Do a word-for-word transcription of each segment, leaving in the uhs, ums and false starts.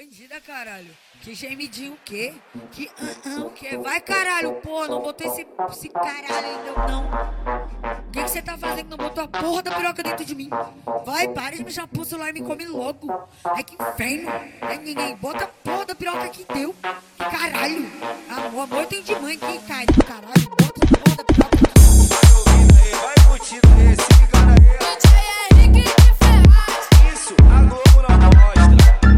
bandida, caralho. Que gemidinho o quê? Que ah, ah, o quê? Vai, caralho, pô, não botou esse, esse caralho ainda, não. O que você tá fazendo? Não botou a porra da piroca dentro de mim. Vai, para de me chamar pro celular e me come logo. Ai, que inferno. Ai, ninguém, bota a porra da piroca que deu. Que caralho. Amor, amor, tem de mãe que cai do caralho. Bota a porra da piroca aqui. Vai curtindo aí, se liga aí. Isso, a Globo não mostra.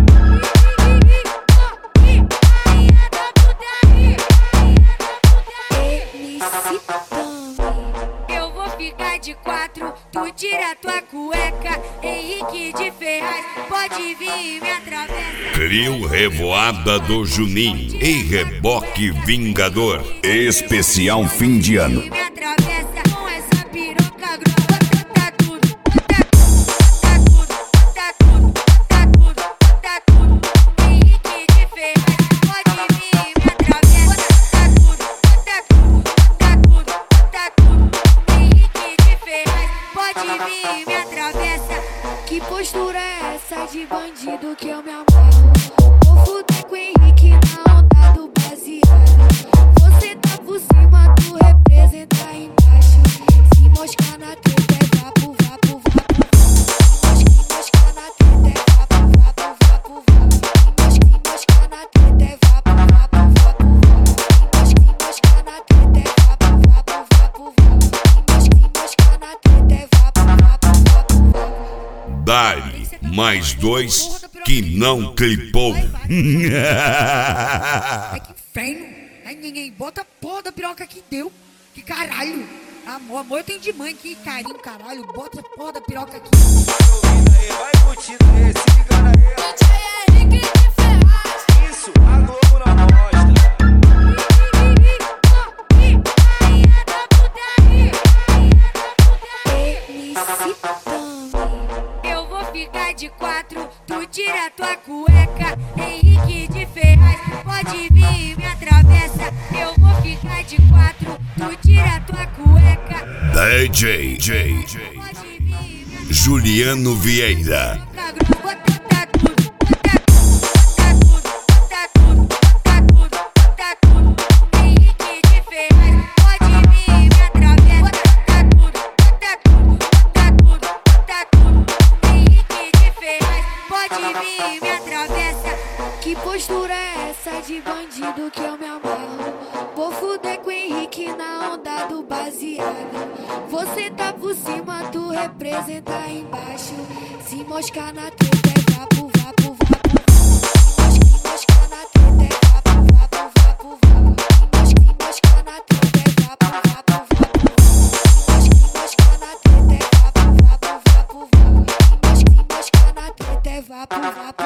Eu vou ficar de quatro, tu tira tua cueca. Henrique de Ferraz, pode vir e me atravessa. Trio Revoada do Juninho e Reboque Vingador. Especial fim de ano. Me atravessa com essa piroca grossa. Tá tudo, tá tudo, tá tudo, tá tudo, tá tudo. Henrique de Ferraz, pode vir e me atravessa. Tá tudo, tá tudo, tá tudo, tá tudo. Henrique de Ferraz, pode vir e me atravessa. Que postura é essa de bandido que eu me amarro? Vou fuder com o Henrique na onda do baseado. Você tá por cima, tu representa embaixo. Se moscar na treta é vapo, vapo, vapo. Se moscar na treta é vapo, vapo, vapo, vapo. Se moscar na treta é vapo, vapo, vapo, vapo. Se moscar na treta é vapo, vapo, vapo, vapo. Se moscar na treta é vapo, vapo, vapo, vapo. Dali, mais dois que não clipou. Ai, que inferno. Ai, ninguém, bota a porra da piroca que deu. Que caralho. Amor, amor, eu tenho de mãe, que carinho, caralho. Bota a porra da piroca aqui. Vai curtindo aí, se liga aí. Isso, a Globo não mostra. Eu vou ficar de quatro, tu tira tua cueca. Henrique de Ferraz, pode vir e me atravessa. Eu vou ficar de quatro, tu tira tua cueca. D J J Pode vir e me atravessa. Juliano Vieira. Tá tudo, tá tudo, tá tudo, tá tudo, tá tudo, tá tudo. Henrique de Ferraz, pode vir e me atravessa. Tá tudo, tá tudo, tá tudo, tá tudo. Henrique de Ferraz, pode vir e me atravessa. Que postura é essa de bandido que eu me amarro? Vou fuder com o Henrique na onda do baseado. Você tá por cima, tu representa embaixo. Se moscar na treta é vapo, vapo, vapo. Se moscar na treta é vapo, vapo, vapo, vapo. Se moscar na treta é vapo, vapo, vapo. Se moscar na treta é vapo, vapo, vapo, vapo. Se moscar na treta é vapo, vapo.